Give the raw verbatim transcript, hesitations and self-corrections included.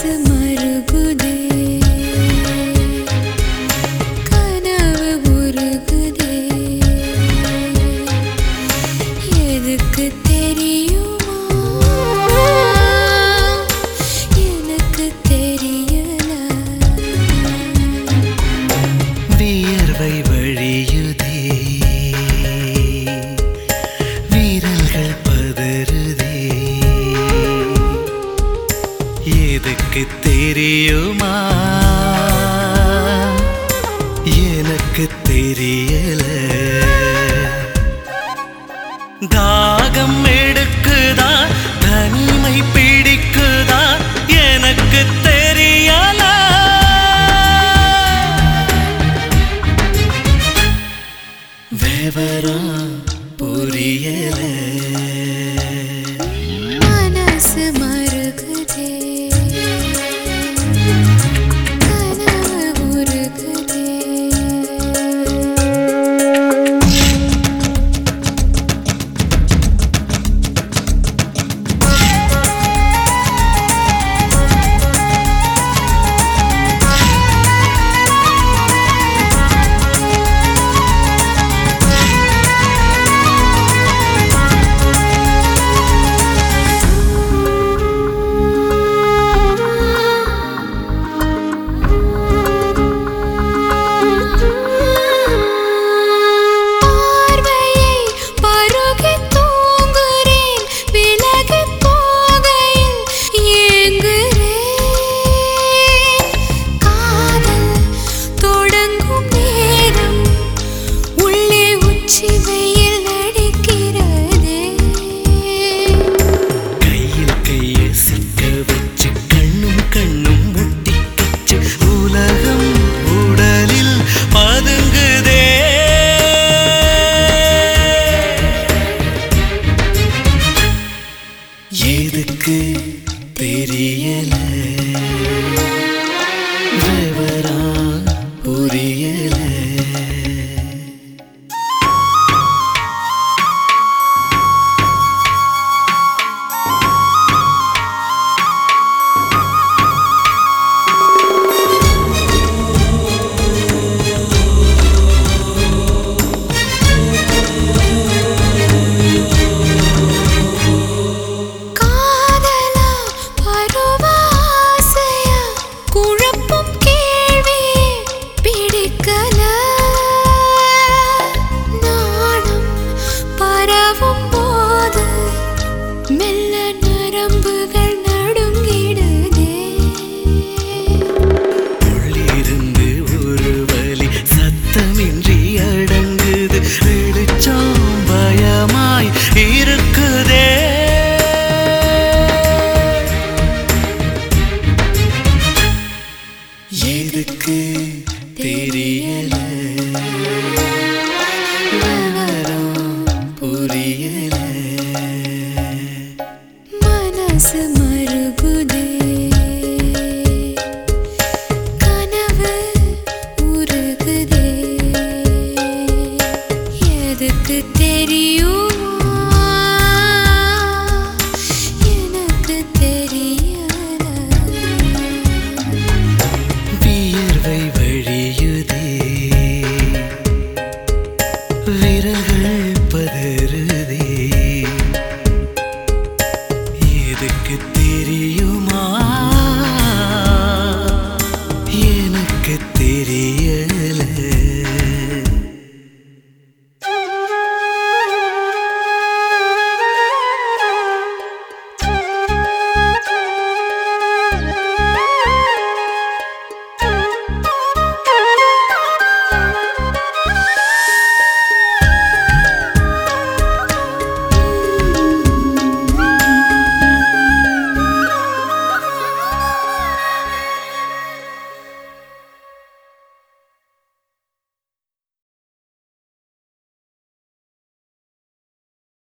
மனசு மருகுதே கனவு உருகுதே எதுக்கு தெரியுமா எனக்கு தெரியல வியர்வை வழியுதே வீரல்கள் பதறுதே எதுக்கு தெரியுமா எனக்கு தெரியல தாகம் எடுக்குதா தனிமை பிடிக்குதா எனக்கு தெரியல விவரம் புரியல மனசு மருகுதே கனவு உருகுதே எதுக்கு தெரியல விவரம் புரியல எதுக்கு தெரியல விவரம் புரியல மனசு மருகுதே கனவு உருகுதே எதுக்கு தெரியுமா எனக்கு தெரியல வியர்வை வழியுதே விரல்கள் பதறுதே எதுக்கு தெரியுமா எனக்கு தெரிய